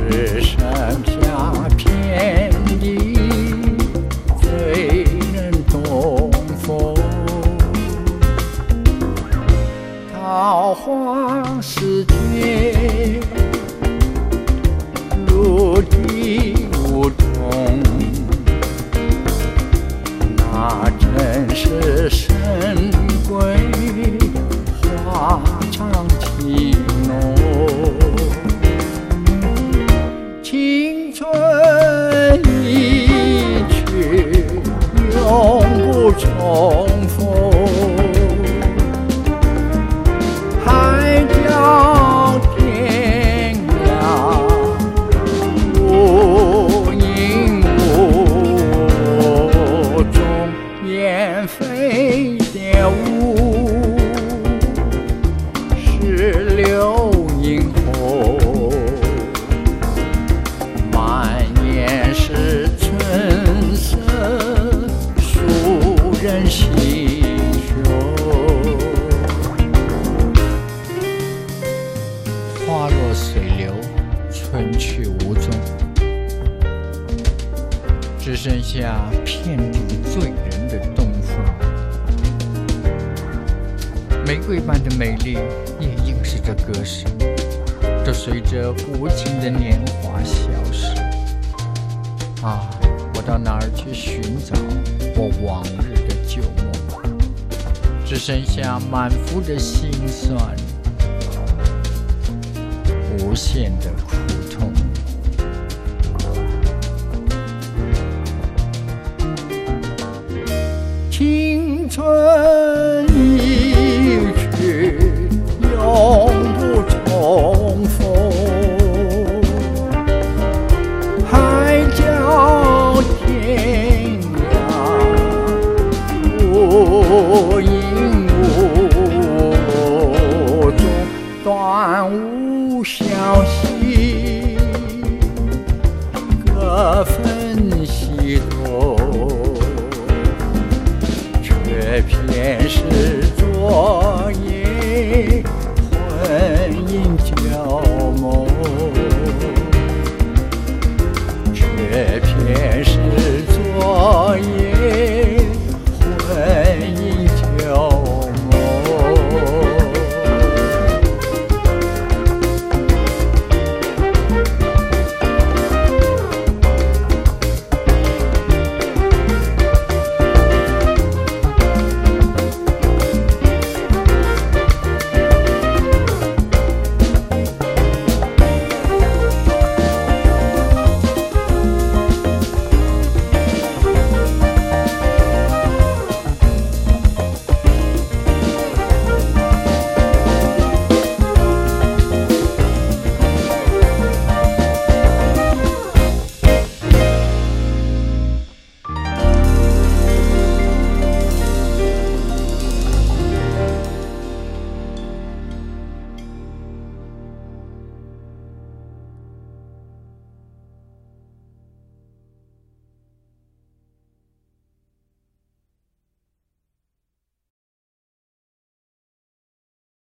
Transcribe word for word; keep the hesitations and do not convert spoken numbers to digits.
只剩下遍地醉人东风。桃花似卷，如滴无踪，那真是神鬼花场情浓。青春一去永不重逢，海角天涯无影无踪，雁飞蝶舞是流萤红，满眼是春色触人心胸。花落水流，春去无踪，只剩下遍地醉人的东风。玫瑰般的美丽也映射着歌声，都随着无情的年华消失。啊，我到哪儿去寻找我往日的旧梦？只剩下满腹的心酸，无限的苦痛。青春